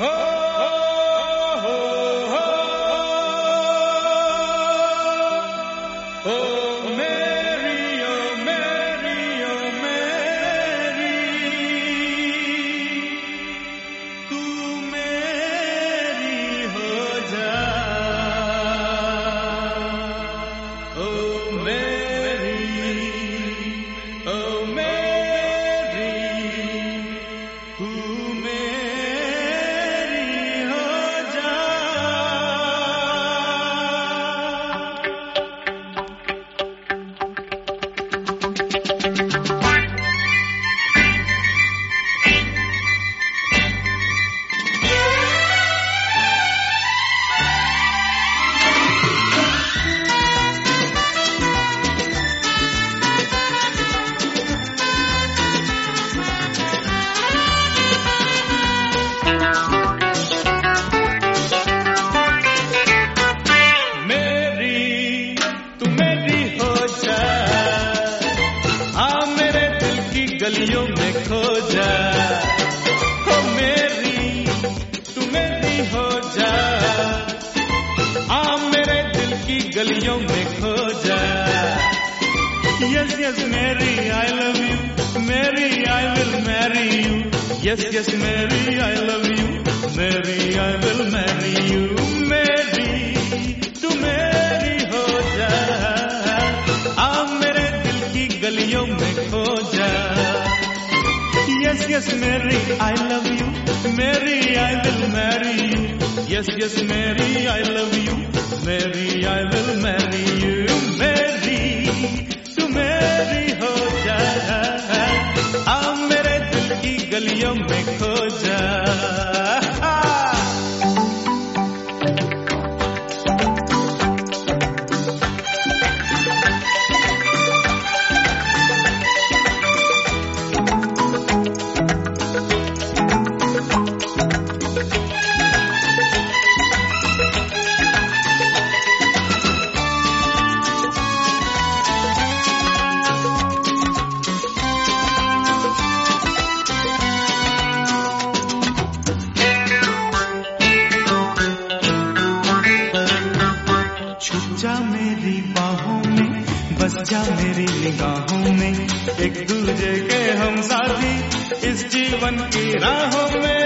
गलियों में खो जा, हो मेरी तू मेरी हो जा, आ मेरे दिल की गलियों में खो जा। Yes yes Mary I love you, Mary I will marry you, yes yes Mary I love you, Mary I will marry you, मेरी तू मेरी हो जा, आ मेरे दिल की गलियों में खो जा। Yes, yes, Mary, I love you. Mary, I will marry you. Yes, yes, Mary, I love you. Mary, I will marry you. Mary, तू मेरी हो जा, आ मेरे दिल की गलियों में खो जा। जा मेरी बाहों में, बस जा मेरी निगाहों में, एक दूजे के हम साथी इस जीवन की राहों में।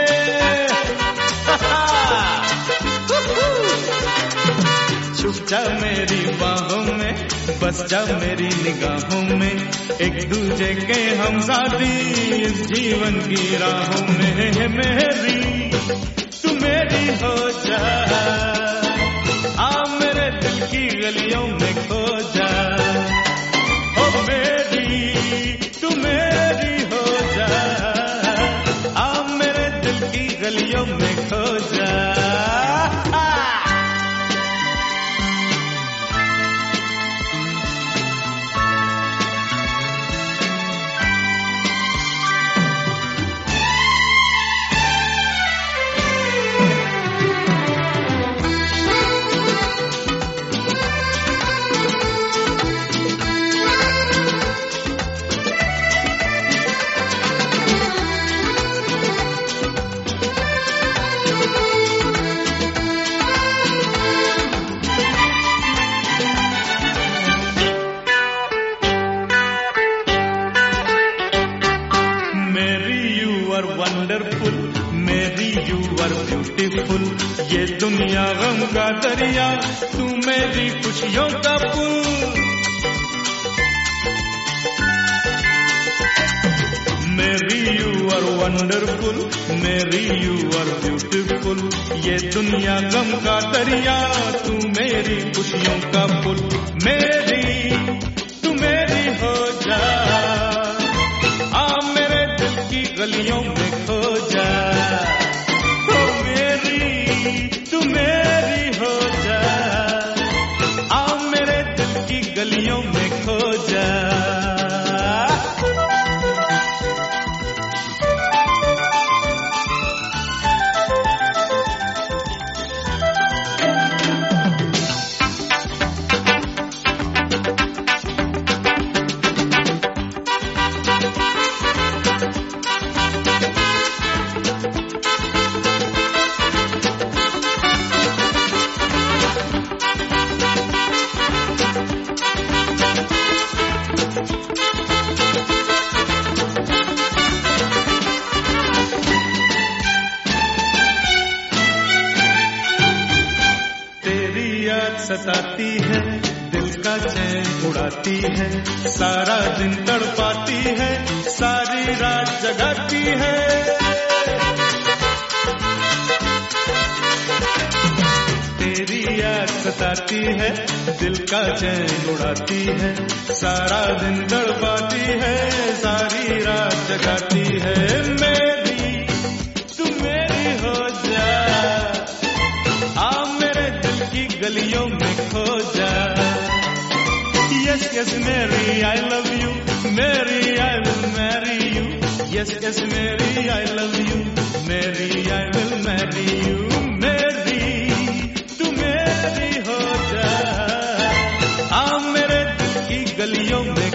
छुप जा मेरी बाहों में, बस जा मेरी निगाहों में, एक दूजे के हम साथी इस जीवन की राहों में। मेरी तू मेरी हो जा, आ मेरे दिल की गलियों में खो जा, ओ मेरी तू मेरी हो जा, आ मेरे दिल की गलियों में खो जा। Wonderful Mary you are beautiful, ये दुनिया गम का दरिया, तू मेरी खुशियों का पुल। Mary you are wonderful, Mary you are beautiful, ये दुनिया गम का दरिया, तू मेरी खुशियों का पुल। मेरी तू मेरी हो जा, आ मेरे दिल की गलियों में खो जा, ओ मेरी तू मेरी हो जा, आ मेरे दिल की गलियों में खो जा। सताती है, दिल का चैन उड़ाती है, सारा दिन तड़पाती है, सारी रात जगाती है। तेरी याद सताती है, दिल का चैन उड़ाती है, सारा दिन तड़पाती है, सारी रात जगाती है। मेरी तू मेरी हो जा, आ मेरे दिल की गलियों में खो जा। Yes yes Mary I love you, Mary I will marry you. Yes yes Mary I love you, Mary I will marry you. मेरी तू मेरी हो जा, आ मेरे दिल की गलियों में